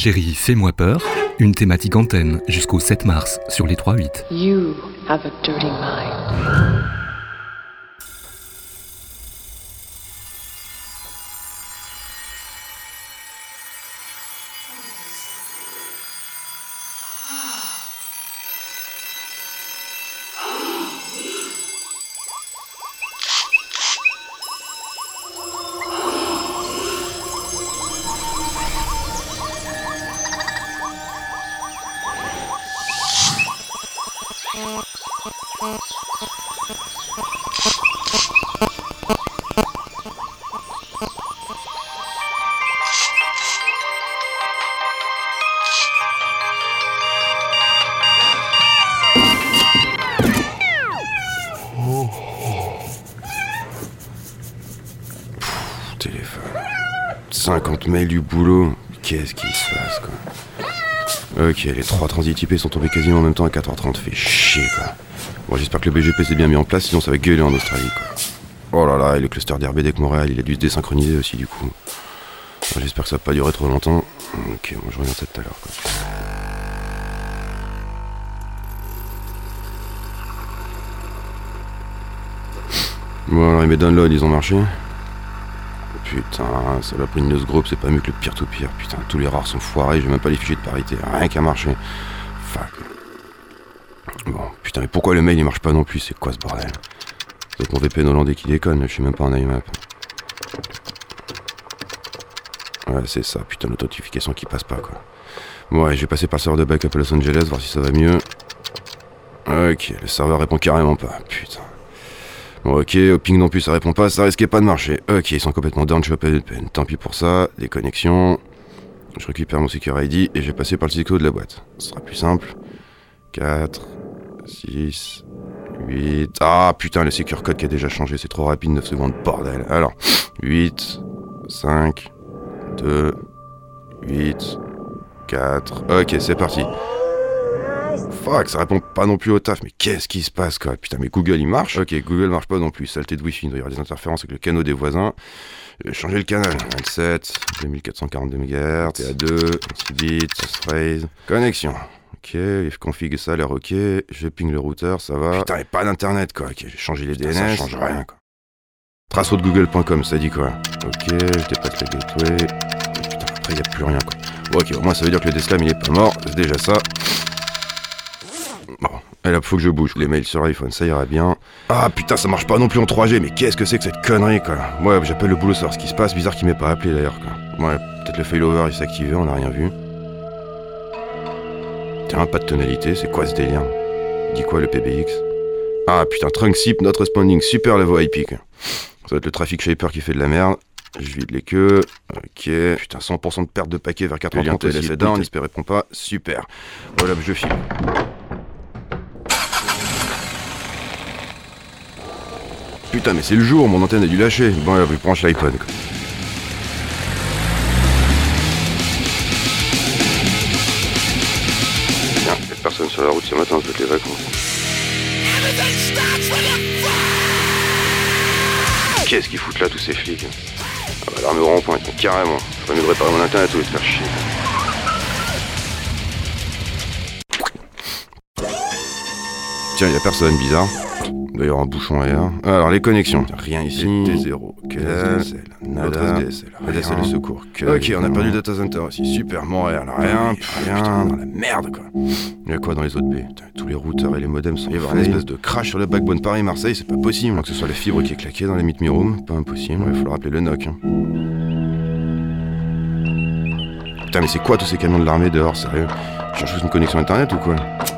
Chérie, fais-moi peur, une thématique antenne jusqu'au 7 mars sur les 3-8. You have a dirty mind. Téléphone. 50 mails du boulot. Qu'est-ce qui se passe, quoi? Ok, les 3 transitypés sont tombés quasiment en même temps à 4h30. Fait chier, quoi. Bon, j'espère que le BGP s'est bien mis en place, sinon ça va gueuler en Australie, quoi. Oh là là, et le cluster d'RBD avec Montréal, il a dû se désynchroniser aussi, du coup. Bon, j'espère que ça va pas durer trop longtemps. Ok, bon, je reviens ça tout à l'heure, quoi. Bon, alors, mes downloads, ils ont marché? Putain, ça l'a pris une Group, c'est pas mieux que le peer-to-peer. Putain, tous les rares sont foirés, j'ai même pas les fichiers de parité. Rien qu'à marcher. Fuck. Bon, putain, mais pourquoi le mail il marche pas non plus? C'est quoi ce bordel? C'est mon VPN hollandais qui déconne, je suis même pas en IMAP. Ouais, c'est ça, putain, l'authentification qui passe pas, quoi. Bon, ouais, je vais passer par le serveur de backup à Los Angeles, voir si ça va mieux. Ok, le serveur répond carrément pas, putain. Bon, ok, au ping non plus ça répond pas, ça risquait pas de marcher. Ok, ils sont complètement down, je vais pas de peine. Tant pis pour ça, des connexions. Je récupère mon Secure ID et je vais passer par le cyclo de la boîte. Ce sera plus simple. 4, 6, 8... Ah putain, le Secure Code qui a déjà changé, c'est trop rapide, 9 secondes, bordel. Alors, 8, 5, 2, 8, 4... Ok, c'est parti. Fuck, ça répond pas non plus au taf, mais qu'est-ce qui se passe, quoi? Putain, mais Google il marche? Ok, Google marche pas non plus, saleté de Wi-Fi, il doit y avoir des interférences avec le canal des voisins. Je vais changer le canal, 27, 2442 MHz, PA2, 6 bits, phrase, connexion. Ok, il config ça, l'air ok, je ping le routeur, ça va. Putain, et pas d'internet, quoi. Ok, j'ai changé les DNS, ça change rien, quoi. Traceau de google.com, ça dit quoi? Ok, je dépasse la gateway. Putain, après, y a plus rien, quoi. Bon, ok, au moins, ça veut dire que le Deslam, il est pas mort, c'est déjà ça. Bon, et là, faut que je bouge. Les mails sur iPhone, ça ira bien. Ah putain, ça marche pas non plus en 3G, mais qu'est-ce que c'est que cette connerie, quoi? Ouais, j'appelle le boulot savoir ce qui se passe. Bizarre qu'il m'ait pas appelé d'ailleurs, quoi. Ouais, peut-être le failover il s'est activé, on a rien vu. Tiens, pas de tonalité, c'est quoi ce délire? Dit quoi le PBX? Ah putain, trunk zip, not responding, super la voix IP, quoi. Ça va être le traffic shaper qui fait de la merde. Je vide les queues. Ok. Putain, 100% de perte de paquet vers 4h30. Elle fait down, il répond pas. Super. Voilà, je filme. Putain, mais c'est le jour, mon antenne a dû lâcher. Bon, là, je branche l'iPhone, quoi. Tiens, y'a personne sur la route ce matin, c'est les vacances. Qu'est-ce qu'ils foutent là, tous ces flics? Ah bah, l'arme au rond-point, carrément. Faudrait mieux réparer mon internet ou les faire chier. Tiens, y'a personne, bizarre. D'ailleurs, un bouchon ailleurs. Alors, les connexions. Rien ici. T0. Que DSL. Nada. DSL. DSL de secours. Ok, on a perdu le data center aussi. Super. Montréal. Rien. Rien. Dans la merde, quoi. Y'a quoi dans les autres baies? Tous les routeurs et les modems sont. Il va y avoir une espèce de crash sur le backbone Paris-Marseille. C'est pas possible. Que ce soit la fibre qui est claquée dans les meet me room. Pas impossible. Il va falloir appeler le NOC. Hein. Putain, mais c'est quoi tous ces camions de l'armée dehors? Sérieux? Je cherche juste une connexion internet ou quoi?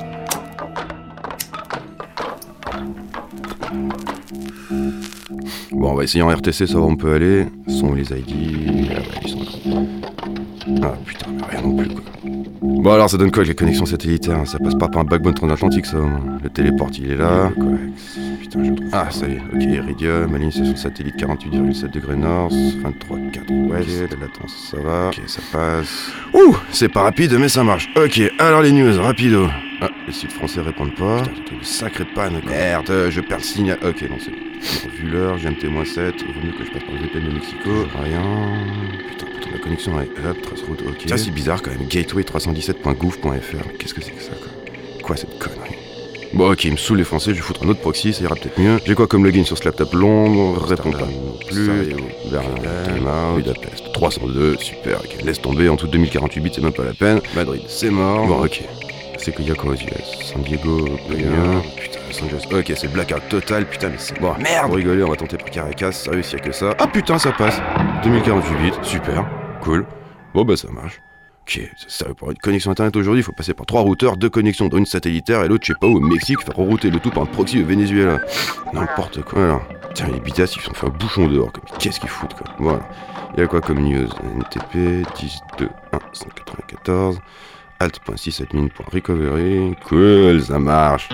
Bon, on va essayer en RTC, savoir où on peut aller. Sont où les ID? Ah ouais, ils sont là. Ah putain, mais rien non plus, quoi. Bon, alors ça donne quoi avec les connexions satellitaires? Ça passe pas par un backbone transatlantique, ça, au moins. Le téléport, il est là. Coax. Putain, je trouve. Ah, ça y est. Ok, Iridium, alignation satellite 48,7 degrés nord, 23,4 ouest. La latence, ça va. Ok, ça passe. Ouh, c'est pas rapide, mais ça marche. Ok, alors les news, rapido. Ah, les sites français répondent pas. Putain, t'as une sacrée panne, quoi. Merde, je perds le signal. Ok, non, c'est bon. Vu l'heure, GMT-7. Vaut mieux que je passe par le VPN de Mexico. Rien. Putain, la connexion est up, traceroute, ok. Ça c'est bizarre quand même, gateway317.gouv.fr. Qu'est-ce que c'est que ça quoi? Quoi cette connerie? Bon ok, il me saoule les français, je vais foutre un autre proxy, ça ira peut-être mieux. J'ai quoi comme login sur ce laptop Londres? Réponds pas non plus. Berlin, Budapest, 302, super, ok. Laisse tomber, en tout 2048 bits, c'est même pas la peine. Madrid, c'est mort. Bon ok. C'est qu'il y a quoi aux US? San Diego, bien. Putain, Los Angeles. Ok, c'est blackout total, putain, mais c'est bon. Merde! Pour rigoler, on va tenter par Caracas, sérieux, s'il y a que ça. Ah putain, ça passe! 2048 bits, super, cool. Bon bah ça marche. Ok, c'est sérieux, pour une connexion internet aujourd'hui, il faut passer par 3 routeurs, 2 connexions, dont une satellitaire et l'autre, je sais pas où, au Mexique, faire rerouter le tout par un proxy au Venezuela. N'importe quoi, alors. Tiens, les bitas, ils se sont fait un bouchon dehors, quoi. Qu'est-ce qu'ils foutent, quoi. Voilà. Il y a quoi comme news? NTP, 10.2.1.194, alt.sysadmin.recovery, cool, ça marche.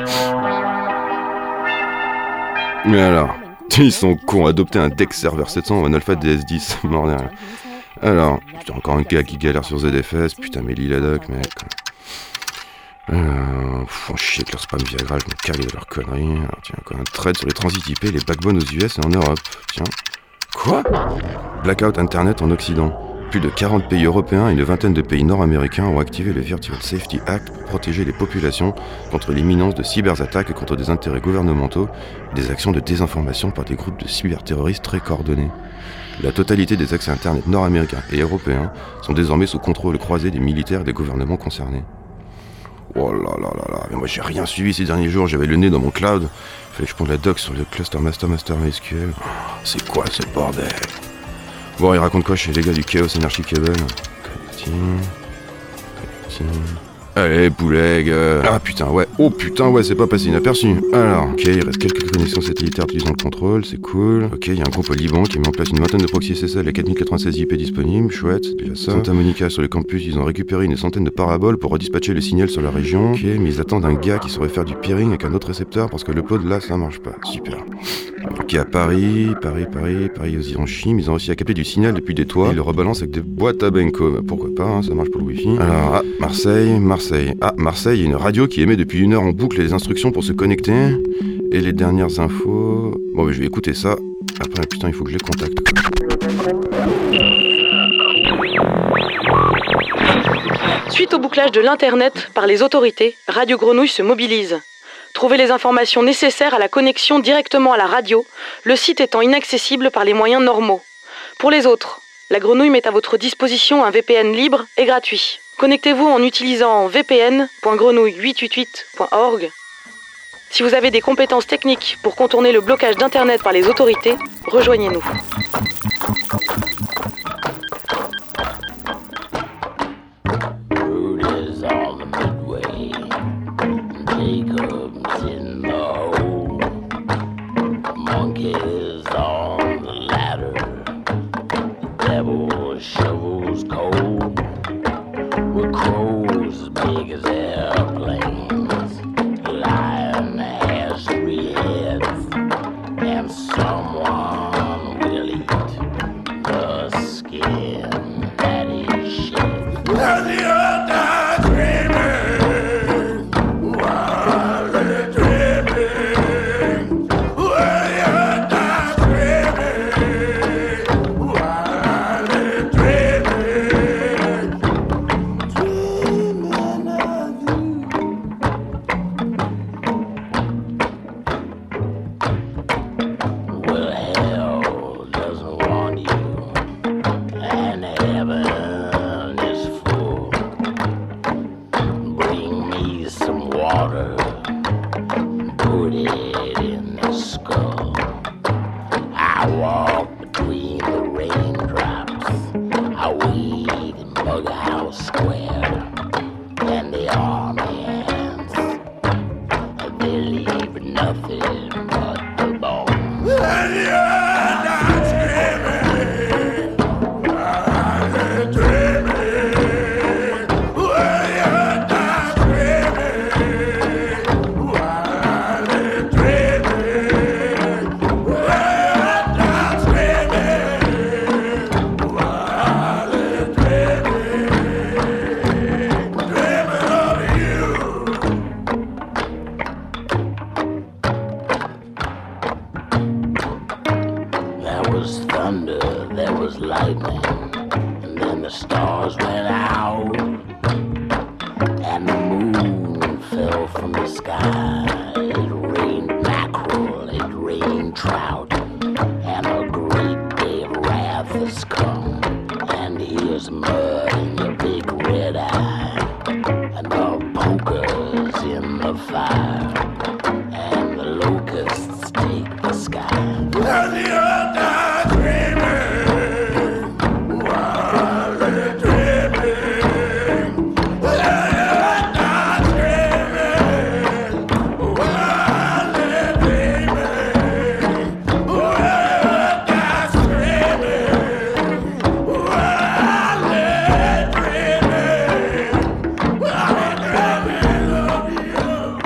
Mais alors, ils sont cons, adopter un DEX server 700 ou un alpha DS10, mort derrière. Alors, putain, encore un gars qui galère sur ZFS, putain, mais Liladoc, mec. Faut chier avec leur spam Viagra, je me calais de leurs conneries. Alors, tiens, encore un thread sur les transits IP, les backbones aux US et en Europe. Tiens. Quoi? Blackout Internet en Occident. Plus de 40 pays européens et une vingtaine de pays nord-américains ont activé le Virtual Safety Act pour protéger les populations contre l'imminence de cyberattaques contre des intérêts gouvernementaux et des actions de désinformation par des groupes de cyberterroristes très coordonnés. La totalité des accès Internet nord-américains et européens sont désormais sous contrôle croisé des militaires et des gouvernements concernés. Oh là là là là, mais moi j'ai rien suivi ces derniers jours, j'avais le nez dans mon cloud. Fallait que je ponde la doc sur le cluster master MySQL. C'est quoi ce bordel? Bon, il raconte quoi chez les gars du Chaos Energy Cable? Connecting. Allez, bouleg. Ah putain, ouais. Oh putain, ouais, c'est pas passé inaperçu. Alors, ok, il reste quelques connexions satellitaires utilisant le contrôle, c'est cool. Ok, il y a un groupe au Liban qui met en place une vingtaine de proxys SSL et 4096 IP disponibles, chouette, c'est déjà ça. Santa Monica, sur le campus, ils ont récupéré une centaine de paraboles pour redispatcher le signal sur la région. Ok, mais ils attendent un gars qui saurait faire du peering avec un autre récepteur parce que le pod là, ça marche pas. Super. Ok, à Paris aux Hiroshima, ils ont réussi à capter du signal depuis des toits et ils le rebalancent avec des boîtes à Benko. Bah, pourquoi pas, hein, ça marche pour le wifi. Alors, ah, Marseille. Ah, Marseille, il y a une radio qui émet depuis 1 heure en boucle les instructions pour se connecter. Et les dernières infos... Bon, bah, je vais écouter ça. Après, putain, il faut que je les contacte. Suite au bouclage de l'Internet par les autorités, Radio Grenouille se mobilise. Trouvez les informations nécessaires à la connexion directement à la radio, le site étant inaccessible par les moyens normaux. Pour les autres, la Grenouille met à votre disposition un VPN libre et gratuit. Connectez-vous en utilisant vpn.grenouille888.org. Si vous avez des compétences techniques pour contourner le blocage d'Internet par les autorités, rejoignez-nous. and the moon fell from the sky. It rained mackerel, it rained trout, and a great day of wrath has come. And here's mud in your big red eye, and the poker's in the fire, and the locusts take the sky. And the earth died dreaming, while they're dreaming. The earth died dreaming, while they're dreaming. The earth died dreaming, while they're dreaming. While they're dreaming of you.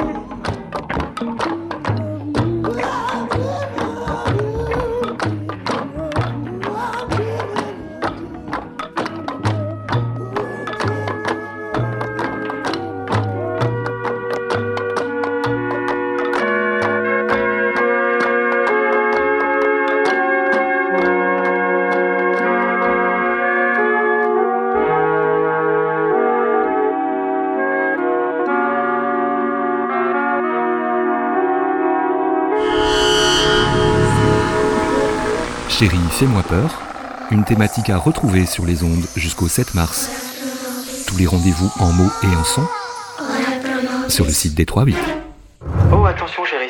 Chérie, fais-moi peur, une thématique à retrouver sur les ondes jusqu'au 7 mars. Tous les rendez-vous en mots et en sons sur le site des 3-8. Oh, attention, chérie.